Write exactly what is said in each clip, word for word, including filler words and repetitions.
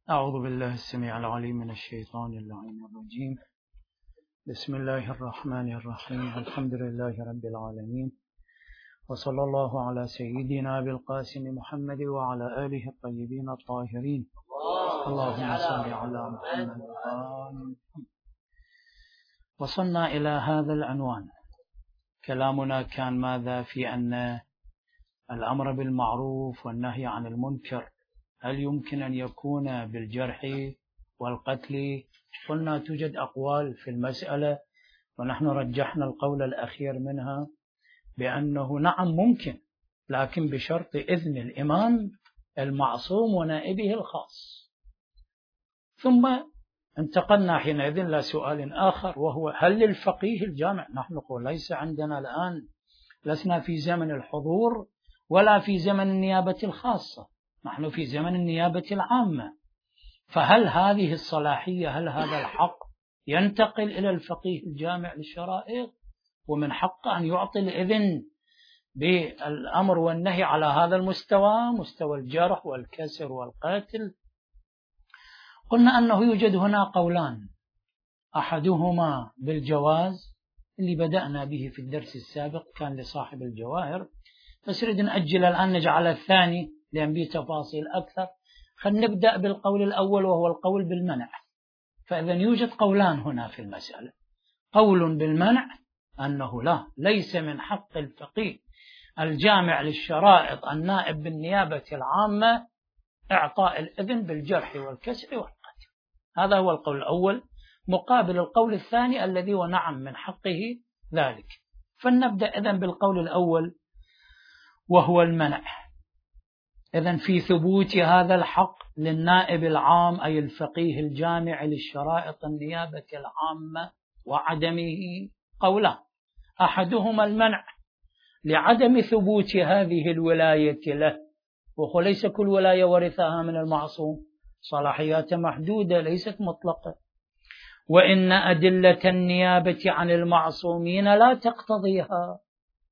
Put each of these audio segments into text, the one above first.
أعوذ بالله السميع العليم من الشيطان اللعين الرجيم. بسم الله الرحمن الرحيم. الحمد لله رب العالمين، وصلى الله على سيدنا أبي القاسم محمد وعلى آله الطيبين الطاهرين. اللهم صل على محمد وآل محمد. وصلنا إلى هذا العنوان. كلامنا كان ماذا؟ في أن الأمر بالمعروف والنهي عن المنكر هل يمكن أن يكون بالجرح والقتل؟ قلنا توجد أقوال في المسألة، ونحن رجحنا القول الأخير منها بأنه نعم ممكن، لكن بشرط إذن الإمام المعصوم ونائبه الخاص. ثم انتقلنا حينئذ لسؤال آخر، وهو هل للفقيه الجامع؟ نحن نقول ليس عندنا الآن، لسنا في زمن الحضور ولا في زمن النيابة الخاصة، نحن في زمن النيابة العامة. فهل هذه الصلاحية، هل هذا الحق ينتقل إلى الفقيه الجامع للشرائط، ومن حقه أن يعطي الإذن بالأمر والنهي على هذا المستوى، مستوى الجرح والكسر والقتل؟ قلنا أنه يوجد هنا قولان، أحدهما بالجواز اللي بدأنا به في الدرس السابق، كان لصاحب الجواهر، بس نريد نأجل الآن نجعل الثاني لأن به تفاصيل أكثر. خلينا نبدأ بالقول الأول وهو القول بالمنع. فإذا يوجد قولان هنا في المسألة، قول بالمنع أنه لا، ليس من حق الفقيه الجامع للشرائط النائب بالنيابة العامة إعطاء الإذن بالجرح والكسر والقتل. هذا هو القول الأول، مقابل القول الثاني الذي هو نعم من حقه ذلك. فلنبدأ إذن بالقول الأول وهو المنع. إذن في ثبوت هذا الحق للنائب العام أي الفقيه الجامع للشرائط النيابة العامة وعدمه قولان، أحدهما المنع لعدم ثبوت هذه الولاية له، وليس كل ولاية ورثها من المعصوم، صلاحيات محدودة ليست مطلقة، وإن أدلة النيابة عن المعصومين لا تقتضيها.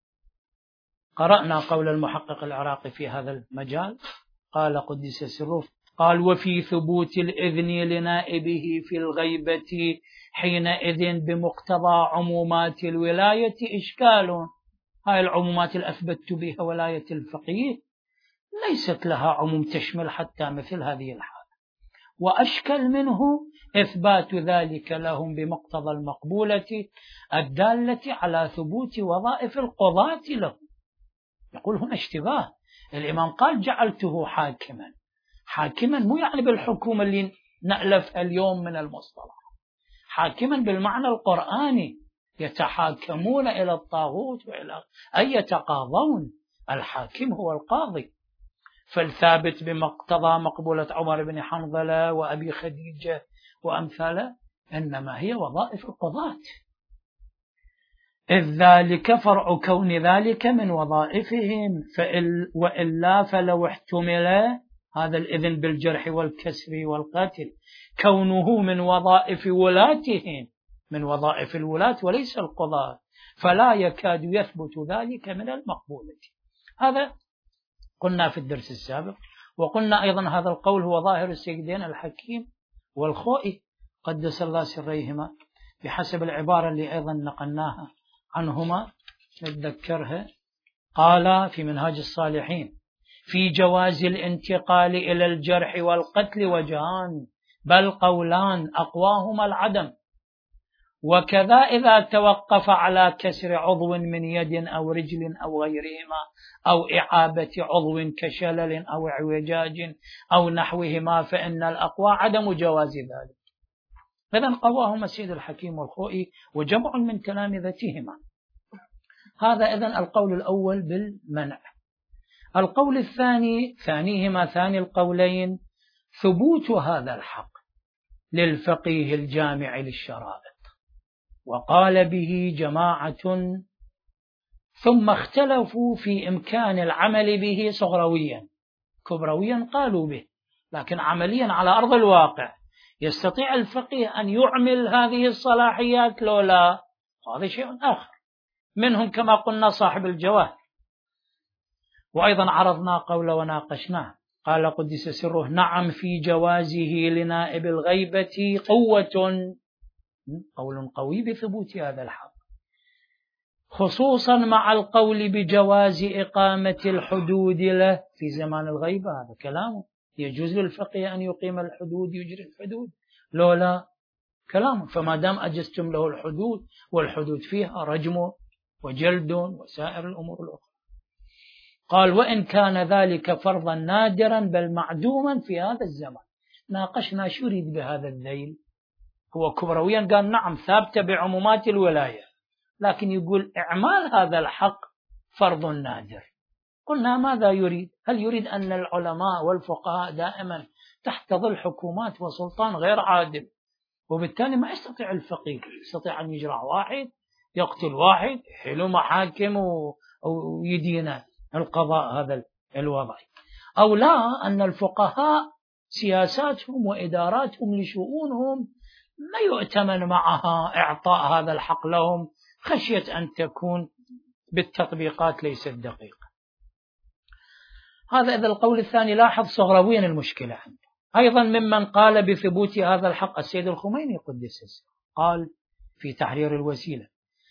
قرأنا قول المحقق العراقي في هذا المجال، قال قدس سره، قال وفي ثبوت الإذن لنائبه في الغيبة حينئذ بمقتضى عمومات الولاية إشكال. هاي العمومات اللي أثبت بها ولاية الفقيه ليست لها عموم تشمل حتى مثل هذه الحالة، وأشكل منه إثبات ذلك لهم بمقتضى المقبولة الدالة على ثبوت وظائف القضاة لهم. يقول هنا اشتباه. الإمام قال جعلته حاكما، حاكما مو يعني بالحكومة اللي نألف اليوم من المصطلح، حاكما بالمعنى القرآني، يتحاكمون إلى الطاغوت وإلى أي يتقاضون، الحاكم هو القاضي. فالثابت بمقتضى مقبولة عمر بن حنظلة وأبي خديجة وأمثاله إنما هي وظائف القضاة، إذ ذلك فرع كون ذلك من وظائفهم، وإلا فلو احتمل هذا الإذن بالجرح والكسر والقتل كونه من وظائف ولاتهم، من وظائف الولاة وليس القضاة، فلا يكاد يثبت ذلك من المقبولة. هذا قلنا في الدرس السابق، وقلنا أيضا هذا القول هو ظاهر السيدين الحكيم والخوئي قدس الله سريهما، بحسب العبارة اللي أيضا نقلناها عنهما نتذكرها. قال في منهاج الصالحين في جواز الانتقال إلى الجرح والقتل وجهان، بل قولان أقواهما العدم، وكذا إذا توقف على كسر عضو من يد أو رجل أو غيرهما، أو إعابة عضو كشلل أو اعوجاج أو نحوهما، فإن الأقوى عدم جواز ذلك. إذن قواهما السيد الحكيم والخوئي وجمع من تلامذتهما. هذا إذن القول الأول بالمنع. القول الثاني، ثانيهما ثاني القولين، ثبوت هذا الحق للفقيه الجامع للشرائط، وقال به جماعة ثم اختلفوا في إمكان العمل به صغرويا، كبرويا قالوا به، لكن عمليا على أرض الواقع يستطيع الفقيه أن يعمل هذه الصلاحيات لو لا، هذا شيء آخر. منهم كما قلنا صاحب الجواهر، وأيضا عرضنا قوله وناقشناه، قال قدس سره: نعم في جوازه لنائب الغيبة قوة، قول قوي بثبوت هذا الحق، خصوصا مع القول بجواز إقامة الحدود له في زمان الغيبة. هذا كلامه، يجوز للفقيه أن يقيم الحدود، يجري الحدود، لولا كلامه. فما دام أجزتم له الحدود، والحدود فيها رجم وجلد وسائر الأمور الأخرى. قال: وإن كان ذلك فرضا نادرا بل معدوما في هذا الزمان. ناقشنا شو يريد بهذا الذيل. هو كبرويا قال نعم ثابتة بعمومات الولاية، لكن يقول إعمال هذا الحق فرض نادر. قلنا ماذا يريد؟ هل يريد أن العلماء والفقهاء دائما تحت ظل حكومات وسلطان غير عادل، وبالتالي ما يستطيع الفقيه يستطيع أن يجرع واحد، يقتل واحد، يحلوا محاكم ويدين القضاء هذا الوضع؟ أو لا، أن الفقهاء سياساتهم وإداراتهم لشؤونهم ما يؤتمن معها إعطاء هذا الحق لهم، خشية أن تكون بالتطبيقات ليست دقيقة. هذا إذا القول الثاني. لاحظ صغرويا المشكلة عنده. أيضا ممن قال بثبوت هذا الحق السيد الخميني قدس سره، قال في تحرير الوسيلة،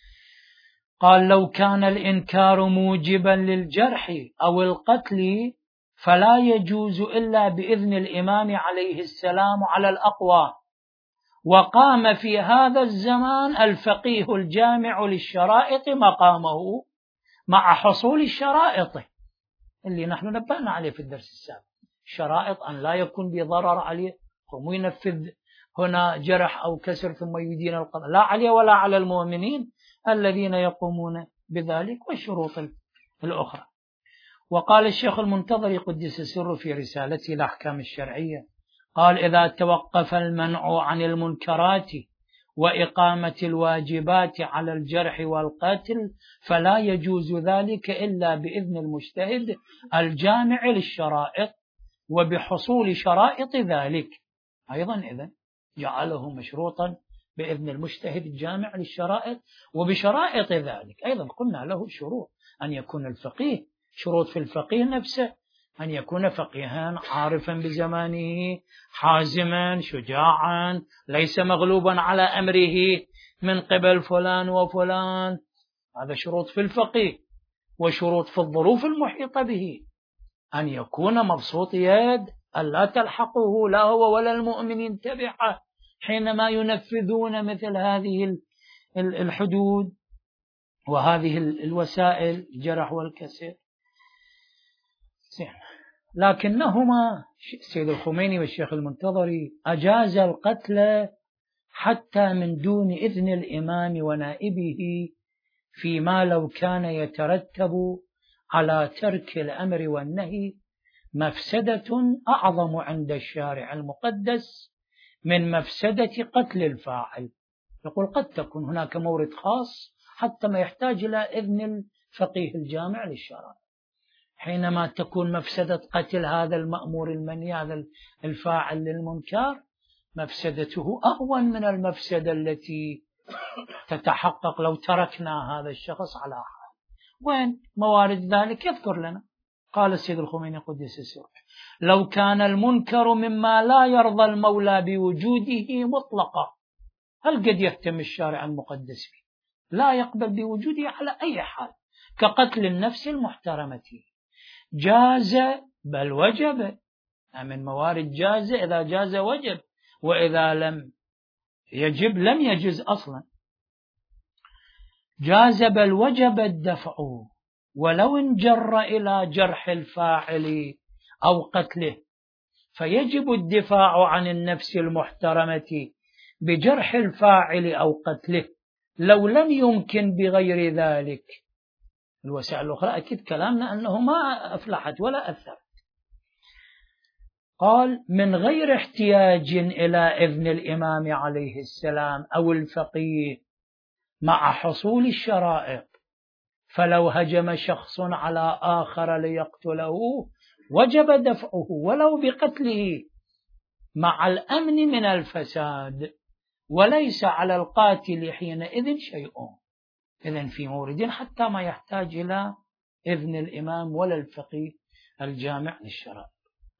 قال: لو كان الإنكار موجبا للجرح أو القتل فلا يجوز إلا بإذن الإمام عليه السلام على الأقوى، وقام في هذا الزمان الفقيه الجامع للشرائط مقامه مع حصول الشرائط اللي نحن نبهنا عليه في الدرس السابق. شرائط أن لا يكون بضرر عليه، ثم ينفذ هنا جرح أو كسر ثم يدين القضاء، لا عليه ولا على المؤمنين الذين يقومون بذلك، والشروط الأخرى. وقال الشيخ المنتظر قدس سره في رسالته الأحكام الشرعية، قال: إذا توقف المنع عن المنكرات وإقامة الواجبات على الجرح والقتل فلا يجوز ذلك إلا بإذن المجتهد الجامع للشرائط وبحصول شرائط ذلك. أيضا إذن جعله مشروطا بإذن المجتهد الجامع للشرائط وبشرائط ذلك. أيضا قلنا له شروط: أن يكون الفقيه، شروط في الفقيه نفسه، أن يكون فقيها عارفا بزمانه، حازما شجاعا، ليس مغلوبا على أمره من قبل فلان وفلان. هذا شروط في الفقيه. وشروط في الظروف المحيطة به: أن يكون مبسوط يد، ألا تلحقه لا هو ولا المؤمنين تبعه حينما ينفذون مثل هذه الحدود وهذه الوسائل، الجرح والكسر. لكنهما السيد الخميني والشيخ المنتظري أجاز القتل حتى من دون إذن الإمام ونائبه، فيما لو كان يترتب على ترك الأمر والنهي مفسدة أعظم عند الشارع المقدس من مفسدة قتل الفاعل. يقول قد تكون هناك مورد خاص حتى ما يحتاج إلى إذن الفقيه الجامع للشرائع، حينما تكون مفسدة قتل هذا المأمور المنهي، هذا الفاعل للمنكر، مفسدته أهون من المفسدة التي تتحقق لو تركنا هذا الشخص على حال. وين موارد ذلك؟ يذكر لنا. قال السيد الخميني قدس سره: لو كان المنكر مما لا يرضى المولى بوجوده مطلقا. هل قد يهتم الشارع المقدس به؟ لا يقبل بوجوده على أي حال، كقتل النفس المحترمة. جاز بل وجب، من موارد جاز، إذا جاز وجب، وإذا لم يجب لم يجز أصلا. جاز بل وجب الدفع ولو انجر إلى جرح الفاعل أو قتله، فيجب الدفاع عن النفس المحترمة بجرح الفاعل أو قتله لو لم يمكن بغير ذلك. الوسائل الأخرى أكيد كلامنا أنه ما أفلحت ولا أثرت. قال: من غير احتياج إلى إذن الإمام عليه السلام أو الفقيه مع حصول الشرائط، فلو هجم شخص على آخر ليقتله وجب دفعه ولو بقتله مع الأمن من الفساد، وليس على القاتل حينئذ شيء. إذن في مورد حتى ما يحتاج إلى إذن الإمام ولا الفقيه الجامع للشرائع.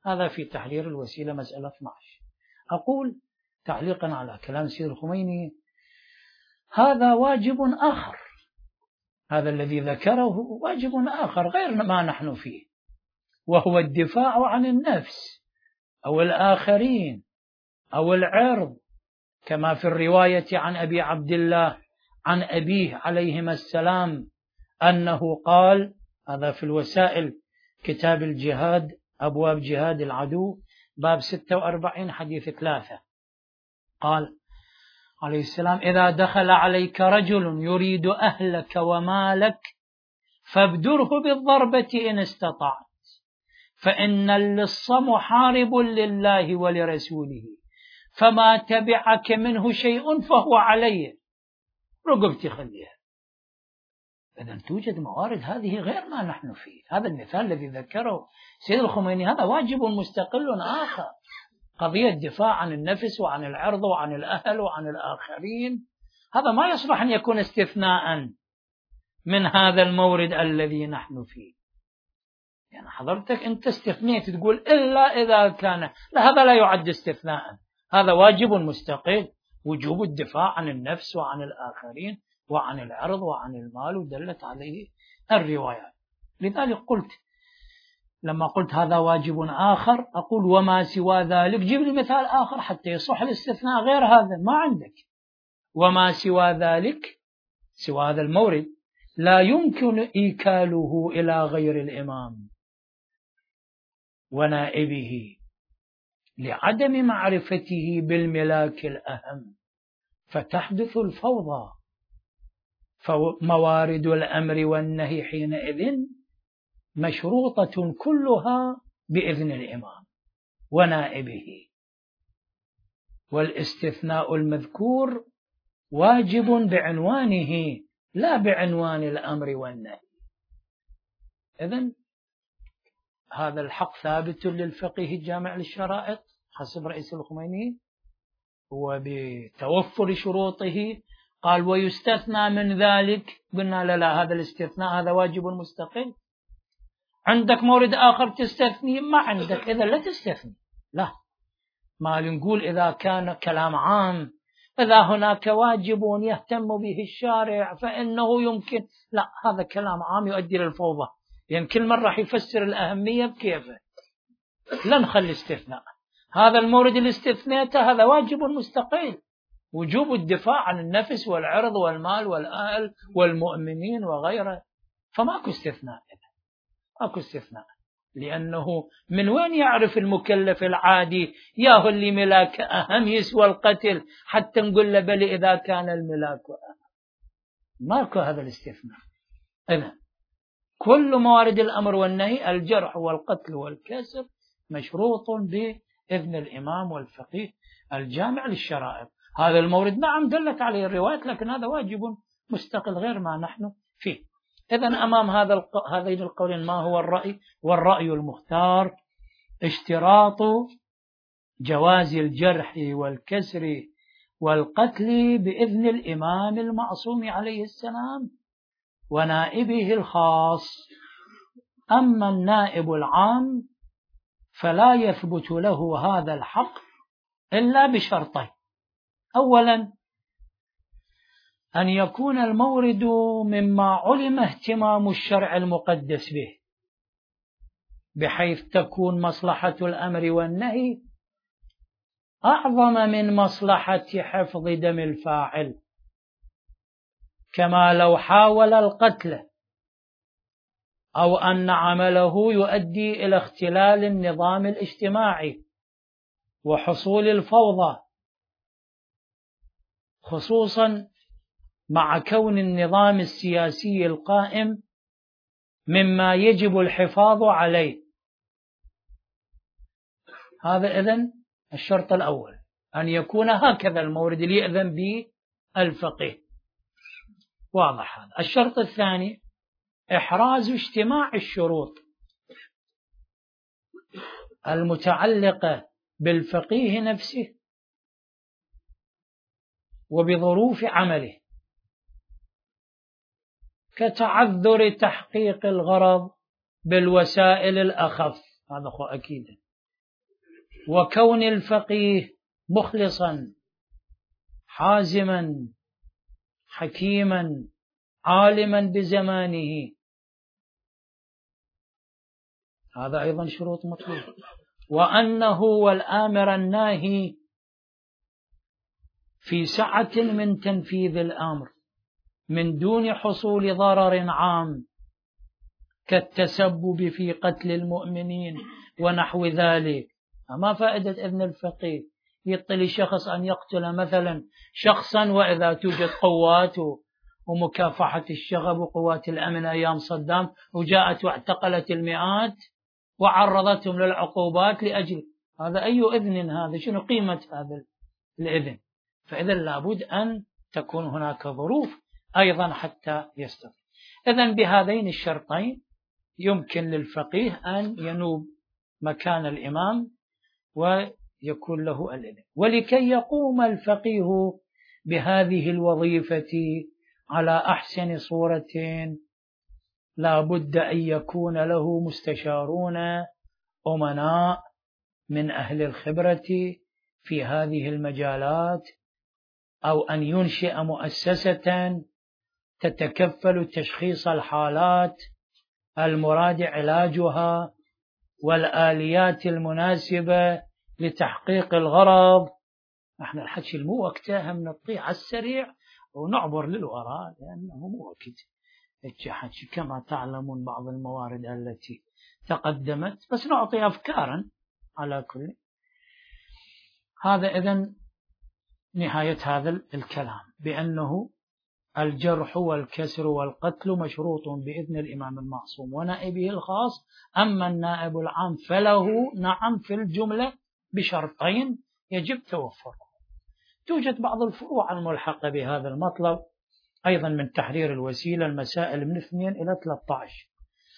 هذا في تحرير الوسيلة مسألة اثني عشر. أقول تعليقا على كلام سيد الخميني، هذا واجب آخر، هذا الذي ذكره واجب آخر غير ما نحن فيه، وهو الدفاع عن النفس أو الآخرين أو العرض، كما في الرواية عن أبي عبد الله عن أبيه عليهما السلام أنه قال، هذا في الوسائل كتاب الجهاد أبواب جهاد العدو باب ستة وأربعين حديث ثلاثة، قال عليه السلام: إذا دخل عليك رجل يريد أهلك ومالك فابدره بالضربة إن استطعت، فإن اللص محارب لله ولرسوله، فما تبعك منه شيء فهو عليه، رقبتي خليها. إذن توجد موارد هذه غير ما نحن فيه. هذا المثال الذي ذكره سيد الخميني هذا واجب مستقل آخر، قضية الدفاع عن النفس وعن العرض وعن الأهل وعن الآخرين، هذا ما يصلح أن يكون استثناء من هذا المورد الذي نحن فيه. يعني حضرتك أنت استثنيت تقول إلا إذا كان، لا، هذا لا يعد استثناء، هذا واجب مستقل، وجوب الدفاع عن النفس وعن الآخرين وعن العرض وعن المال، ودلت عليه الروايات. لذلك قلت لما قلت هذا واجب آخر، أقول وما سوى ذلك، جيب لي مثال آخر حتى يصح الاستثناء غير هذا، ما عندك. وما سوى ذلك، سوى هذا المورد، لا يمكن إيكاله إلى غير الإمام ونائبه لعدم معرفته بالملاك الأهم، فتحدث الفوضى. فموارد الأمر والنهي حينئذ مشروطة كلها بإذن الإمام ونائبه، والاستثناء المذكور واجب بعنوانه لا بعنوان الأمر والنهي. إذن هذا الحق ثابت للفقيه الجامع للشرائط حسب رئيس الخميني، وبتوفر شروطه قال ويستثنى من ذلك، قلنا لا لا، هذا الاستثناء هذا واجب مستقل. عندك مورد آخر تستثني؟ ما عندك، إذا لا تستثني. لا، ما نقول إذا كان كلام عام، إذا هناك واجب يهتم به الشارع فإنه يمكن، لا، هذا كلام عام يؤدي للفوضى، يعني كل مرة راح يفسر الأهمية بكيفه. لا نخلي استثناء، هذا المورد اللي استثنيته هذا واجب مستقل، وجوب الدفاع عن النفس والعرض والمال والأهل والمؤمنين وغيره، فماكو استثناء، ماكو استثناء. لأنه من وين يعرف المكلف العادي ياهو اللي ملاك أهم يسوى القتل حتى نقول له بل إذا كان الملاك أهم؟ ماكو هذا الاستثناء. إذن كل موارد الأمر والنهي، الجرح والقتل والكسر، مشروط بإذن الإمام والفقيه الجامع للشرائط. هذا المورد نعم دلت عليه الروايات، لكن هذا واجب مستقل غير ما نحن فيه. إذن أمام هذا الق... هذين القولين ما هو الرأي؟ والرأي المختار اشتراط جواز الجرح والكسر والقتل بإذن الإمام المعصوم عليه السلام ونائبه الخاص. أما النائب العام فلا يثبت له هذا الحق إلا بشرطين: أولا أن يكون المورد مما علم اهتمام الشرع المقدس به، بحيث تكون مصلحة الأمر والنهي أعظم من مصلحة حفظ دم الفاعل، كما لو حاول القتل أو أن عمله يؤدي إلى اختلال النظام الاجتماعي وحصول الفوضى، خصوصا مع كون النظام السياسي القائم مما يجب الحفاظ عليه. هذا إذن الشرط الأول، أن يكون هكذا المورد اللي يأذن به الفقيه. واضح هذا. الشرط الثاني إحراز اجتماع الشروط المتعلقة بالفقيه نفسه وبظروف عمله، كتعذر تحقيق الغرض بالوسائل الأخف، هذا هو أكيد، وكون الفقيه مخلصا حازما حكيما عالما بزمانه، هذا أيضا شروط مطلوبة. وأنه هو الآمر الناهي في سعة من تنفيذ الأمر من دون حصول ضرر عام كالتسبب في قتل المؤمنين ونحو ذلك. ما فائدة إذن الفقيه يطلي شخص أن يقتل مثلا شخصا وإذا توجد قوات ومكافحة الشغب وقوات الأمن أيام صدام وجاءت واعتقلت المئات وعرضتهم للعقوبات لأجل هذا، أي إذن هذا؟ شنو قيمة هذا الإذن؟ فإذا لابد أن تكون هناك ظروف أيضا حتى يستطيع. إذن بهذين الشرطين يمكن للفقيه أن ينوب مكان الإمام ويكون له الإذن. ولكي يقوم الفقيه بهذه الوظيفة على أحسن صورة لا بد أن يكون له مستشارون أمناء من أهل الخبرة في هذه المجالات، أو أن ينشئ مؤسسة تتكفل تشخيص الحالات المراد علاجها والآليات المناسبة لتحقيق الغرض. احنا الحكي المو وقتها من نطيع على السريع ونعبر للوراء لأنه مو وقت الحكي كما تعلمون بعض الموارد التي تقدمت، بس نعطي أفكارا على كل هذا. إذن نهاية هذا الكلام بأنه الجرح والكسر والقتل مشروط بإذن الإمام المعصوم ونائبه الخاص، أما النائب العام فله نعم في الجملة بشرطين يجب توفره. توجد بعض الفروع الملحقة بهذا المطلب أيضا من تحرير الوسيلة، المسائل من اثنين إلى ثلاثة عشر،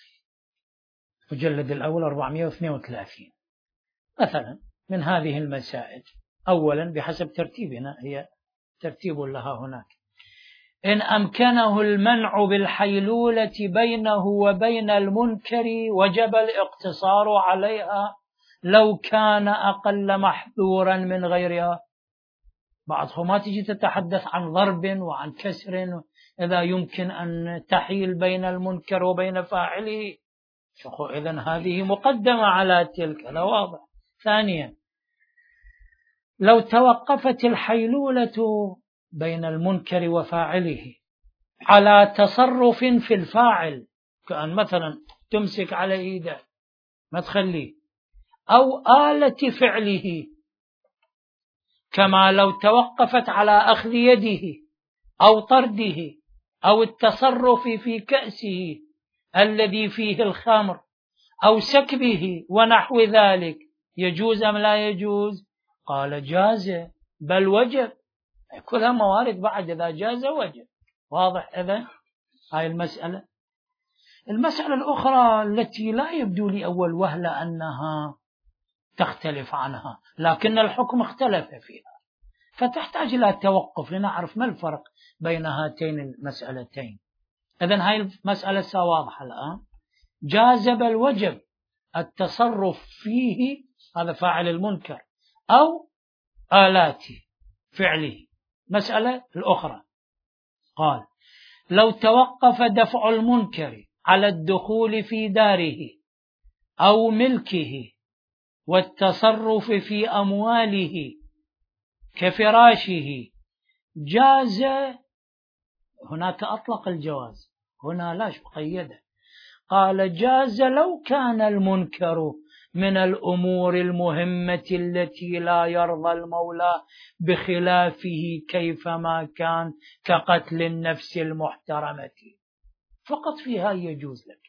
مجلد الأول أربعمائة واثنين وثلاثين. مثلا من هذه المسائل أولا بحسب ترتيبنا، هي ترتيب لها هناك: إن أمكنه المنع بالحيلولة بينه وبين المنكر وجب الاقتصار عليها لو كان أقل محذورا من غيرها. بعضهم ما تجي تتحدث عن ضرب وعن كسر إذا يمكن أن تحيل بين المنكر وبين فاعله، إذن هذه مقدمة على تلك، لا واضح. ثانيا لو توقفت الحيلولة بين المنكر وفاعله على تصرف في الفاعل، كأن مثلا تمسك على إيده ما تخليه، أو آلة فعله، كما لو توقفت على أخذ يده أو طرده أو التصرف في كأسه الذي فيه الخمر أو سكبه ونحو ذلك، يجوز أم لا يجوز؟ قال جاز بل وجب. كلها موارد بعد، إذا جاز وجب. واضح؟ إذن هاي المسألة. المسألة الأخرى التي لا يبدو لي أول وهلة أنها تختلف عنها، لكن الحكم اختلف فيها، فتحتاج إلى توقف لنعرف ما الفرق بين هاتين المسألتين. إذن هاي المسألة واضحة الآن. جاز بل وجب التصرف فيه، هذا فاعل المنكر أو آلات فعله. مسألة الأخرى قال: لو توقف دفع المنكر على الدخول في داره أو ملكه والتصرف في أمواله كفراشه جاز. هناك أطلق الجواز، هنا لاش مقيدة. قال: جاز لو كان المنكر من الأمور المهمة التي لا يرضى المولى بخلافه كيفما كان، كقتل النفس المحترمة، فقط فيها يجوز لك.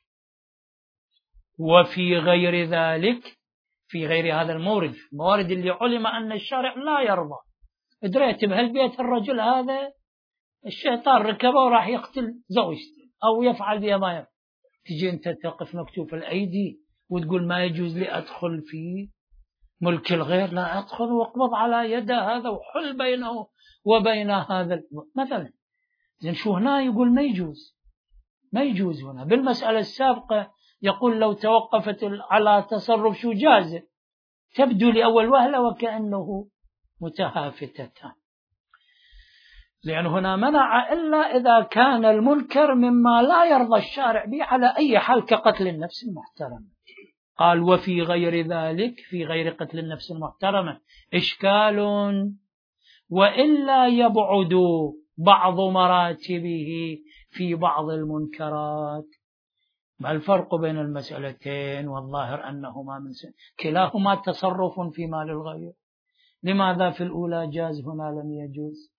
وفي غير ذلك، في غير هذا المورد، الموارد اللي علم أن الشارع لا يرضى، ادريت بهالبيت الرجل هذا الشيطان ركبه وراح يقتل زوجته أو يفعل بها ما يفعل، تجي أنت تقف مكتوف الأيدي وتقول ما يجوز لي أدخل في ملك الغير؟ لا، أدخل واقبض على يد هذا وحل بينه وبين هذا مثلا. زين شو هنا يقول ما يجوز، ما يجوز. هنا بالمسألة السابقة يقول لو توقفت على تصرف شو جاز، تبدو لأول وهلة وكأنه متهافتة، لأن هنا منع إلا إذا كان المنكر مما لا يرضى الشارع به على أي حال كقتل النفس المحترمة. قال وفي غير ذلك، في غير قتل النفس المحترمة إشكال، وإلا يبعد بعض مراتبه في بعض المنكرات. ما الفرق بين المسألتين؟ والظاهر أنهما من سنة. كلاهما تصرف في مال الغير، لماذا في الأولى جاز هنا لم يجوز؟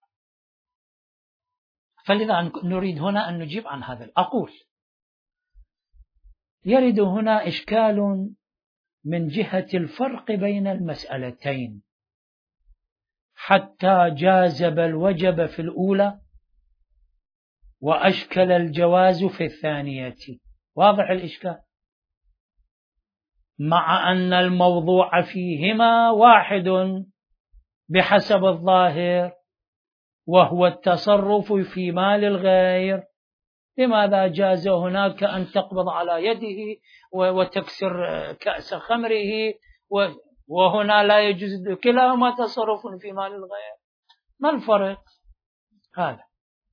فلذا نريد هنا أن نجيب عن هذا. أقول يرد هنا إشكال من جهة الفرق بين المسألتين، حتى جاز بل وجب في الأولى وأشكل الجواز في الثانية. واضح الإشكال، مع أن الموضوع فيهما واحد بحسب الظاهر، وهو التصرف في مال الغير. لماذا جاز هناك أن تقبض على يده وتكسر كأس خمره، وهنا لا يجوز؟ كلاهما تصرف في مال الغير. ما الفرق هذا؟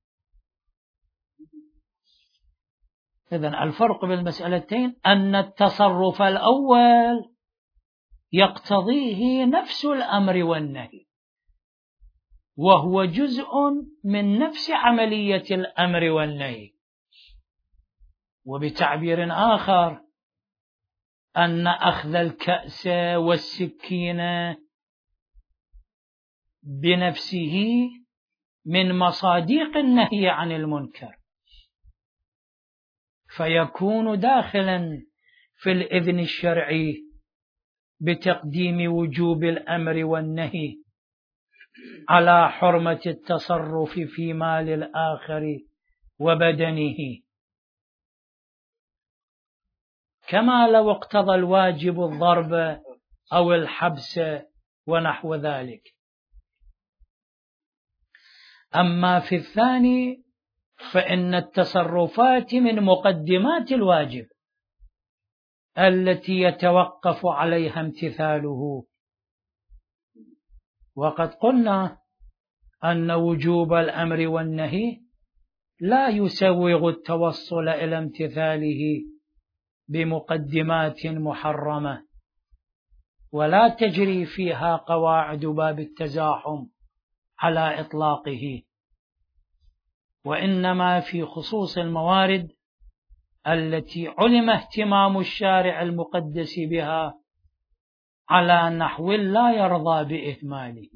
إذن الفرق بين المسألتين أن التصرف الأول يقتضيه نفس الأمر والنهي، وهو جزء من نفس عملية الأمر والنهي. وبتعبير آخر أن أخذ الكأس والسكين بنفسه من مصادق النهي عن المنكر، فيكون داخلا في الإذن الشرعي بتقديم وجوب الأمر والنهي على حرمة التصرف في مال الآخر وبدنه، كما لو اقتضى الواجب الضرب أو الحبس ونحو ذلك. أما في الثاني فإن التصرفات من مقدمات الواجب التي يتوقف عليها امتثاله. وقد قلنا أن وجوب الأمر والنهي لا يسوغ التوصل إلى امتثاله بمقدمات محرمة، ولا تجري فيها قواعد باب التزاحم على إطلاقه، وإنما في خصوص الموارد التي علم اهتمام الشارع المقدس بها على نحو لا يرضى بإهماله.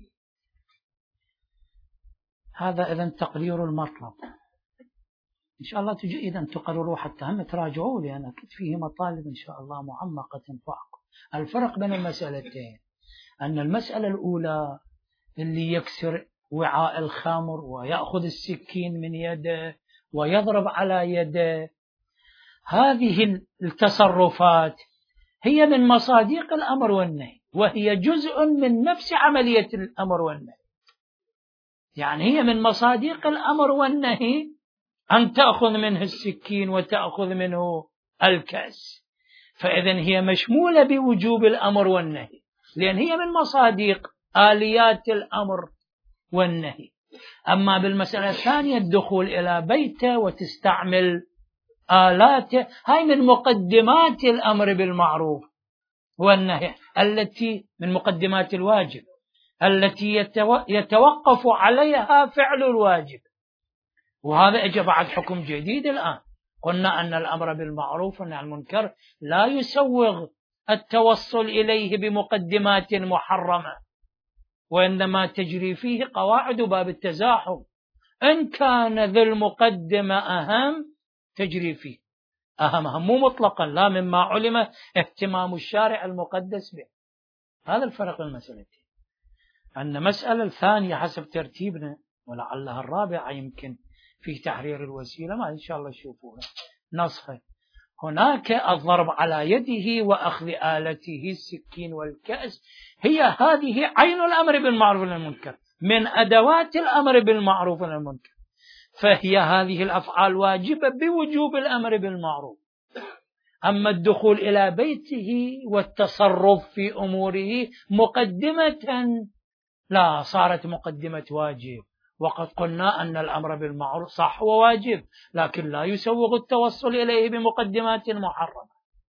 هذا إذن تقرير المطلب. إن شاء الله تجي إذن تقرروا حتى هم تراجعوا، لأن أكيد فيه مطالب إن شاء الله معمقة فوق. الفرق بين المسألتين أن المسألة الأولى اللي يكسر وعاء الخمر ويأخذ السكين من يده ويضرب على يده، هذه التصرفات هي من مصادق الأمر والنهي، وهي جزء من نفس عملية الأمر والنهي. يعني هي من مصادق الأمر والنهي أن تأخذ منه السكين وتأخذ منه الكأس، فإذن هي مشمولة بوجوب الأمر والنهي، لأن هي من مصادق آليات الأمر والنهي. أما بالمسألة الثانية الدخول إلى بيته وتستعمل آلاته، هاي من مقدمات الأمر بالمعروف والنهي، التي من مقدمات الواجب التي يتوقف عليها فعل الواجب. وهذا أجى بعد حكم جديد الآن. قلنا أن الأمر بالمعروف والنهي عن المنكر لا يسوغ التوصل إليه بمقدمات محرمة، وإنما تجري فيه قواعد باب التزاحم. إن كان ذو المقدمة أهم تجري فيه أهمها، مو مطلقا، لا مما علم اهتمام الشارع المقدس به. هذا الفرق المسألتين. أن مسألة الثانية حسب ترتيبنا ولعلها الرابعة يمكن في تحرير الوسيلة، ما إن شاء الله تشوفوها نصها. هناك الضرب على يده وأخذ آلته السكين والكأس، هي هذه عين الأمر بالمعروف والمنكر، من أدوات الأمر بالمعروف والمنكر، فهي هذه الأفعال واجبة بوجوب الأمر بالمعروف. أما الدخول إلى بيته والتصرف في أموره مقدمة، لا، صارت مقدمة واجب. وقد قلنا أن الأمر بالمعروف صح وواجب، لكن لا يسوغ التوصل إليه بمقدمات محرمة.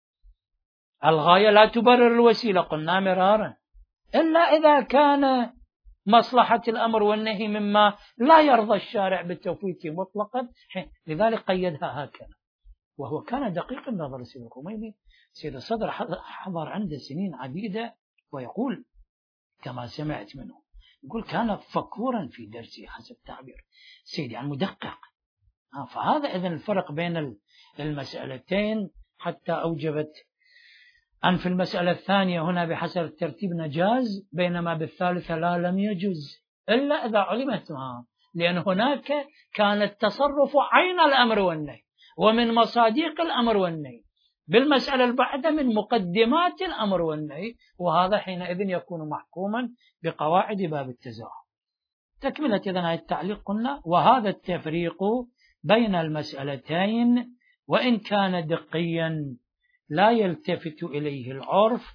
الغاية لا تبرر الوسيلة، قلنا مرارا، إلا إذا كان مصلحة الأمر والنهي مما لا يرضى الشارع بالتفويت مطلقا، لذلك قيدها هكذا. وهو كان دقيق النظر سيد الخميني. سيد الصدر حضر عنده سنين عديدة، ويقول كما سمعت منه، يقول كان فكورا في درسه حسب تعبير سيد، يعني مدقق. فهذا إذن الفرق بين المسألتين، حتى أوجبت أن في المسألة الثانية هنا بحسب الترتيب نجاز، بينما بالثالثة لا، لم يجوز إلا إذا علمتها، لأن هناك كان التصرف عين الأمر والنهي ومن مصادق الأمر والنهي، بالمسألة البعدة من مقدمات الأمر والنهي، وهذا حينئذ يكون محكوما بقواعد باب التزاحم. تكملة إذن هذا التعليق قلنا: وهذا التفريق بين المسألتين وإن كان دقيا لا يلتفت إليه العرف،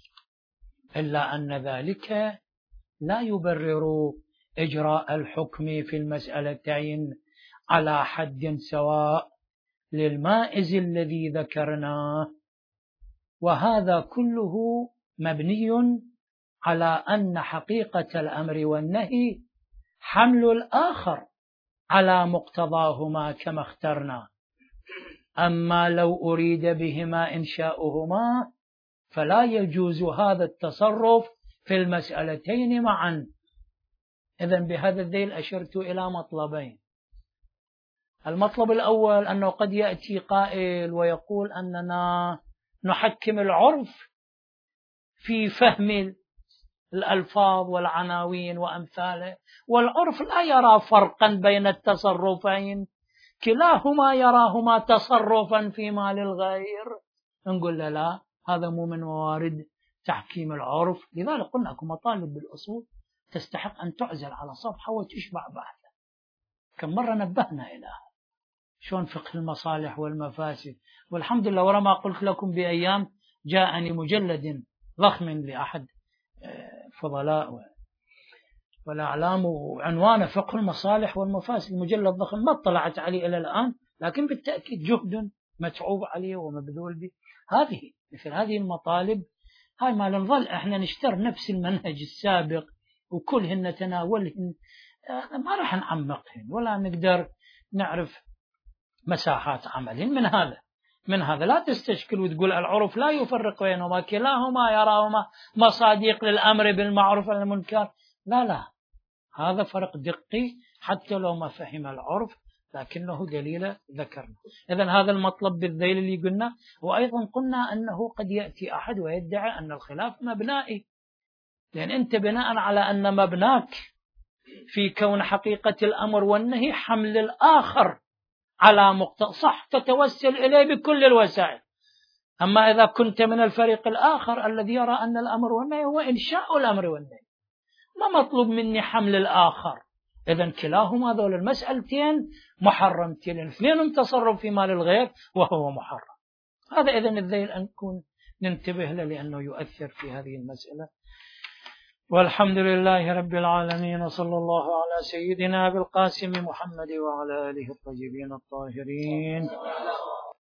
إلا أن ذلك لا يبرر إجراء الحكم في المسألتين على حد سواء للمائز الذي ذكرناه. وهذا كله مبني على أن حقيقة الأمر والنهي حمل الآخر على مقتضاهما كما اخترنا. أما لو أريد بهما إنشاؤهما فلا يجوز هذا التصرف في المسألتين معا. إذن بهذا الذيل أشرت إلى مطلبين. المطلب الأول أنه قد يأتي قائل ويقول أننا نحكم العرف في فهم الألفاظ والعناوين وأمثاله، والعرف لا يرى فرقا بين التصرفين، كلاهما يراهما تصرفا في مال الغير. نقول له لا، هذا مو من موارد تحكيم العرف. لذلك قلنا لكم مطالب بالأصول تستحق أن تعزل على صفحة وتشبع بحثا. كم مرة نبهنا إليها، شون فقه المصالح والمفاسد. والحمد لله، ورما قلت لكم بأيام جاءني مجلد ضخم لأحد فضلاء والأعلام وعنوانه فقه المصالح والمفاسد، مجلد ضخم ما اطلعت عليه إلى الآن، لكن بالتأكيد جهد متعوب عليه ومبذول به. هذه مثل هذه المطالب، هاي ما نظل احنا نشتر نفس المنهج السابق وكلهن نتناولهن، ما راح نعمقهن ولا نقدر نعرف مساحات عملهن. من هذا من هذا لا تستشكل وتقول العرف لا يفرق بينهما، كلاهما يراهما مصادق للأمر بالمعروف والمنكر. لا لا، هذا فرق دقي حتى لو ما فهم العرف، لكنه دليل ذكرنا. إذن هذا المطلب بالذيل اللي قلنا. وأيضا قلنا أنه قد يأتي أحد ويدعي أن الخلاف مبنائي، لأن أنت بناء على أن مبناك في كون حقيقة الأمر والنهي حمل الآخر على مقتضى، صح، تتوسل إليه بكل الوسائل. أما إذا كنت من الفريق الآخر الذي يرى أن الأمر والنهي هو إنشاء الأمر والنهي، ما مطلوب مني حمل الآخر. إذن كلاهما ذول المسألتين محرمتين، الاثنين تصرف في مال الغير وهو محرم. هذا إذن الذيل أن نكون ننتبه له لأنه يؤثر في هذه المسألة. والحمد لله رب العالمين، وصلى الله على سيدنا بالقاسم محمد وعلى آله الطيبين الطاهرين.